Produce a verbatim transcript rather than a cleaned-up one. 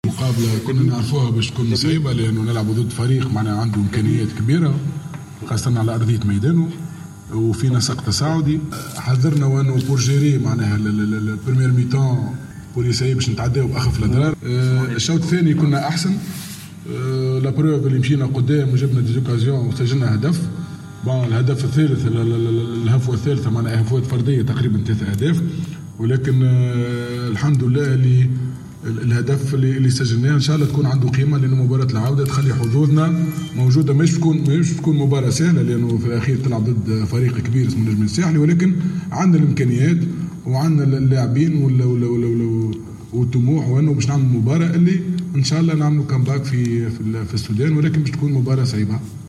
مقابلة كنا نعرفوها باش تكون صعيبة لأنه نلعب ضد فريق معناها عنده إمكانيات كبيرة خاصة على أرضية ميدانه وفي نسق تصاعدي. حذرنا وأنه بور جيري معناها البريمير ميتون بور يساي باش نتعداو بأخف الأضرار. الشوط الثاني كنا أحسن، لا بروف اللي مشينا قدام وجبنا ديزوكازيون وسجلنا هدف. بون الهدف الثالث الهفوة الثالثة معناها هفوات فردية تقريبا ثلاث أهداف، ولكن الحمد لله اللي الهدف اللي, اللي سجلناه ان شاء الله تكون عنده قيمه، لانه مباراه العوده تخلي حظوظنا موجوده. مش تكون مش تكون مباراه سهله لانه في الاخير تلعب ضد فريق كبير اسمه النجم الساحلي، ولكن عندنا الامكانيات وعندنا اللاعبين والطموح وانه باش نعمل مباراه اللي ان شاء الله نعملوا كامباك في في, في السودان، ولكن باش تكون مباراه صعيبه.